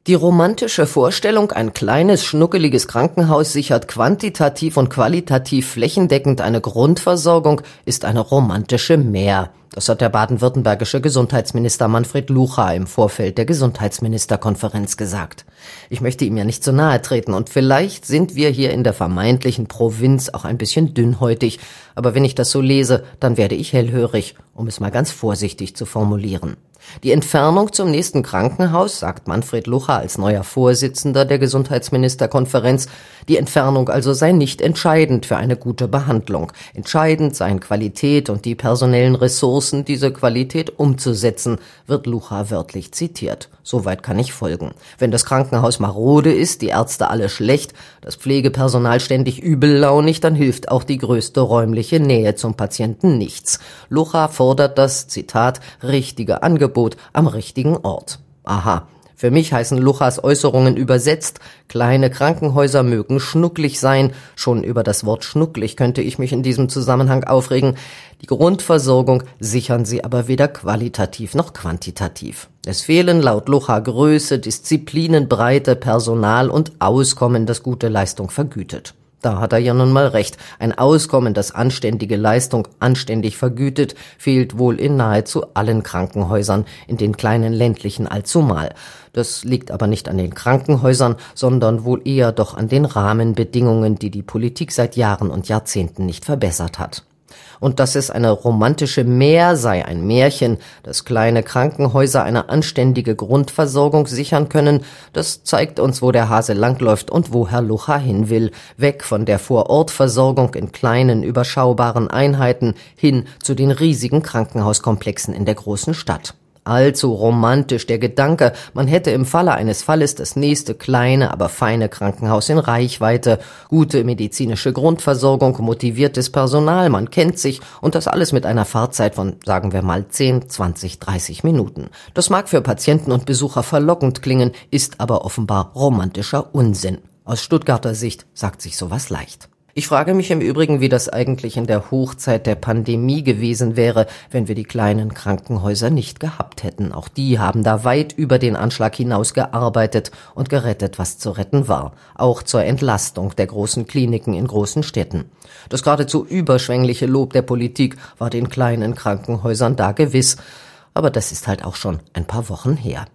Die romantische Vorstellung, ein kleines, schnuckeliges Krankenhaus sichert quantitativ und qualitativ flächendeckend eine Grundversorgung, ist eine romantische Mär. Das hat der baden-württembergische Gesundheitsminister Manfred Lucha im Vorfeld der Gesundheitsministerkonferenz gesagt. Ich möchte ihm ja nicht zu nahe treten und vielleicht sind wir hier in der vermeintlichen Provinz auch ein bisschen dünnhäutig, aber wenn ich das so lese, dann werde ich hellhörig, um es mal ganz vorsichtig zu formulieren. Die Entfernung zum nächsten Krankenhaus, sagt Manfred Lucha als neuer Vorsitzender der Gesundheitsministerkonferenz, die Entfernung also sei nicht entscheidend für eine gute Behandlung. Entscheidend seien Qualität und die personellen Ressourcen, diese Qualität umzusetzen, wird Lucha wörtlich zitiert. Soweit kann ich folgen. Wenn das Krankenhaus marode ist, die Ärzte alle schlecht, das Pflegepersonal ständig übellaunig, dann hilft auch die größte räumliche Nähe zum Patienten nichts. Lucha fordert das, Zitat, richtige Angebot am richtigen Ort. Aha. Für mich heißen Luchas Äußerungen übersetzt, kleine Krankenhäuser mögen schnucklig sein. Schon über das Wort schnucklig könnte ich mich in diesem Zusammenhang aufregen. Die Grundversorgung sichern sie aber weder qualitativ noch quantitativ. Es fehlen laut Lucha Größe, Disziplinenbreite, Personal und Auskommen, das gute Leistung vergütet. Da hat er ja nun mal recht. Ein Auskommen, das anständige Leistung anständig vergütet, fehlt wohl in nahezu allen Krankenhäusern, in den kleinen ländlichen allzumal. Das liegt aber nicht an den Krankenhäusern, sondern wohl eher doch an den Rahmenbedingungen, die die Politik seit Jahren und Jahrzehnten nicht verbessert hat. Und dass es eine romantische Mär sei, ein Märchen, dass kleine Krankenhäuser eine anständige Grundversorgung sichern können, das zeigt uns, wo der Hase langläuft und wo Herr Lucha hin will. Weg von der Vorortversorgung in kleinen, überschaubaren Einheiten hin zu den riesigen Krankenhauskomplexen in der großen Stadt. Allzu romantisch der Gedanke, man hätte im Falle eines Falles das nächste kleine, aber feine Krankenhaus in Reichweite, gute medizinische Grundversorgung, motiviertes Personal, man kennt sich und das alles mit einer Fahrzeit von, sagen wir mal, 10, 20, 30 Minuten. Das mag für Patienten und Besucher verlockend klingen, ist aber offenbar romantischer Unsinn. Aus Stuttgarter Sicht sagt sich sowas leicht. Ich frage mich im Übrigen, wie das eigentlich in der Hochzeit der Pandemie gewesen wäre, wenn wir die kleinen Krankenhäuser nicht gehabt hätten. Auch die haben da weit über den Anschlag hinaus gearbeitet und gerettet, was zu retten war. Auch zur Entlastung der großen Kliniken in großen Städten. Das geradezu überschwängliche Lob der Politik war den kleinen Krankenhäusern da gewiss. Aber das ist halt auch schon ein paar Wochen her.